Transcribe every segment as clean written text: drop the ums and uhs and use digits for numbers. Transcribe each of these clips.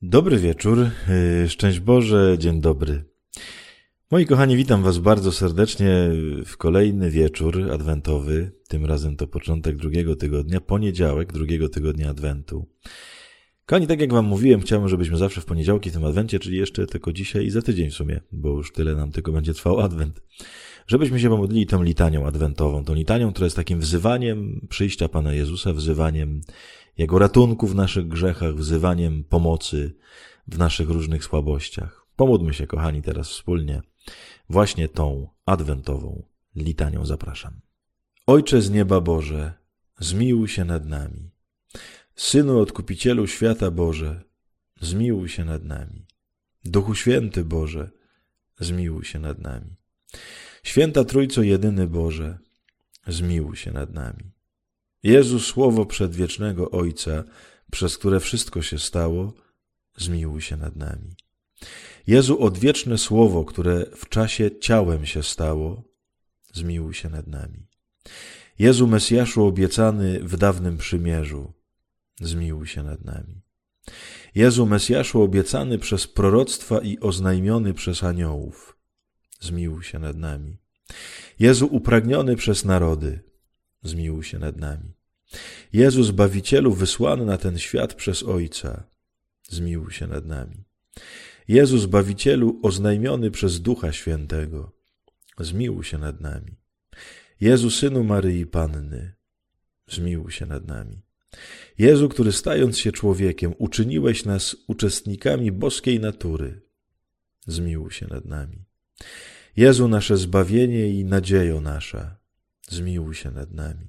Dobry wieczór, szczęść Boże, dzień dobry. Moi kochani, witam was bardzo serdecznie w kolejny wieczór adwentowy. Tym razem to początek drugiego tygodnia, poniedziałek drugiego tygodnia adwentu. Kochani, tak jak wam mówiłem, chciałbym, żebyśmy zawsze w poniedziałki w tym adwencie, czyli jeszcze tylko dzisiaj i za tydzień w sumie, bo już tyle nam tylko będzie trwał adwent, żebyśmy się pomodlili tą litanią adwentową, tą litanią, która jest takim wzywaniem przyjścia Pana Jezusa, wzywaniem Jego ratunku w naszych grzechach, wzywaniem pomocy w naszych różnych słabościach. Pomódlmy się, kochani, teraz wspólnie właśnie tą adwentową litanią zapraszam. Ojcze z nieba Boże, zmiłuj się nad nami. Synu Odkupicielu świata Boże, zmiłuj się nad nami. Duchu Święty Boże, zmiłuj się nad nami. Święta Trójco Jedyny Boże, zmiłuj się nad nami. Jezu, Słowo przedwiecznego Ojca, przez które wszystko się stało, zmiłuj się nad nami. Jezu, odwieczne Słowo, które w czasie ciałem się stało, zmiłuj się nad nami. Jezu, Mesjaszu obiecany w dawnym przymierzu, zmiłuj się nad nami. Jezu, Mesjaszu obiecany przez proroctwa i oznajmiony przez aniołów, zmiłuj się nad nami. Jezu, upragniony przez narody, zmiłuj się nad nami. Jezu, Zbawicielu wysłany na ten świat przez Ojca, zmiłuj się nad nami. Jezu, Zbawicielu oznajmiony przez Ducha Świętego, zmiłuj się nad nami. Jezu, Synu Maryi Panny, zmiłuj się nad nami. Jezu, który stając się człowiekiem, uczyniłeś nas uczestnikami boskiej natury, zmiłuj się nad nami. Jezu, nasze zbawienie i nadziejo nasza, zmiłuj się nad nami.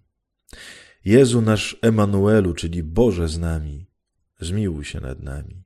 Jezu, nasz Emanuelu, czyli Boże z nami, zmiłuj się nad nami.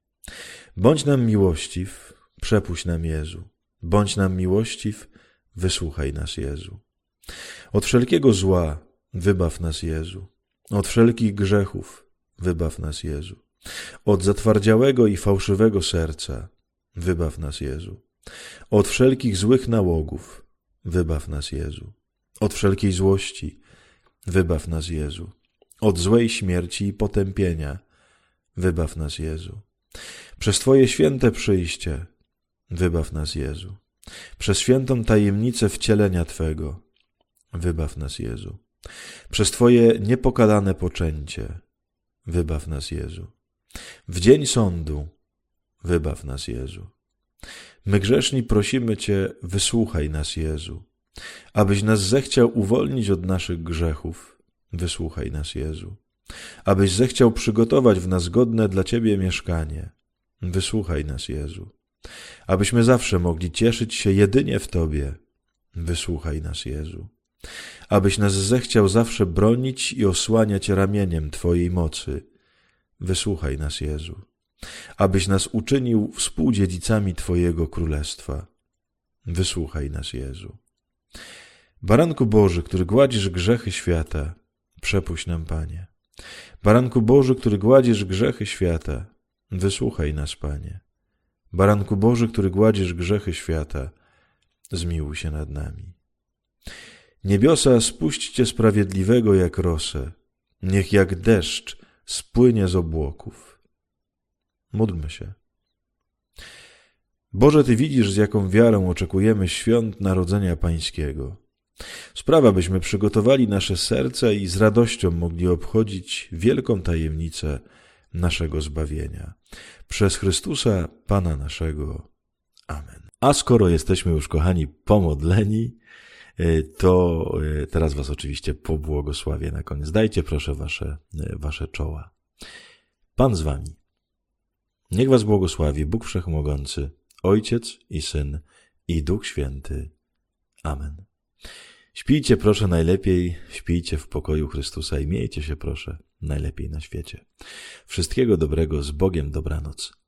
Bądź nam miłościw, przepuść nam Jezu. Bądź nam miłościw, wysłuchaj nas Jezu. Od wszelkiego zła wybaw nas Jezu. Od wszelkich grzechów wybaw nas Jezu. Od zatwardziałego i fałszywego serca wybaw nas Jezu. Od wszelkich złych nałogów wybaw nas Jezu. Od wszelkiej złości wybaw nas Jezu. Od złej śmierci i potępienia wybaw nas Jezu. Przez Twoje święte przyjście wybaw nas Jezu. Przez świętą tajemnicę wcielenia Twego wybaw nas Jezu. Przez Twoje niepokalane poczęcie wybaw nas Jezu. W dzień sądu wybaw nas Jezu. My grzeszni prosimy Cię, wysłuchaj nas Jezu. Abyś nas zechciał uwolnić od naszych grzechów, wysłuchaj nas Jezu. Abyś zechciał przygotować w nas godne dla Ciebie mieszkanie, wysłuchaj nas Jezu. Abyśmy zawsze mogli cieszyć się jedynie w Tobie, wysłuchaj nas Jezu. Abyś nas zechciał zawsze bronić i osłaniać ramieniem Twojej mocy, wysłuchaj nas Jezu. Abyś nas uczynił współdziedzicami Twojego Królestwa, wysłuchaj nas Jezu. Baranku Boży, który gładzisz grzechy świata, przepuść nam, Panie. Baranku Boży, który gładzisz grzechy świata, wysłuchaj nas, Panie. Baranku Boży, który gładzisz grzechy świata, zmiłuj się nad nami. Niebiosa, spuśćcie sprawiedliwego jak rosę, niech jak deszcz spłynie z obłoków. Módlmy się. Boże, Ty widzisz, z jaką wiarą oczekujemy świąt Narodzenia Pańskiego. Sprawa, byśmy przygotowali nasze serca i z radością mogli obchodzić wielką tajemnicę naszego zbawienia. Przez Chrystusa, Pana naszego. Amen. A skoro jesteśmy już, kochani, pomodleni, to teraz was oczywiście pobłogosławię na koniec. Dajcie proszę wasze czoła. Pan z wami. Niech was błogosławi Bóg Wszechmogący, Ojciec i Syn i Duch Święty. Amen. Śpijcie proszę najlepiej, śpijcie w pokoju Chrystusa i miejcie się proszę najlepiej na świecie. Wszystkiego dobrego, z Bogiem, dobranoc.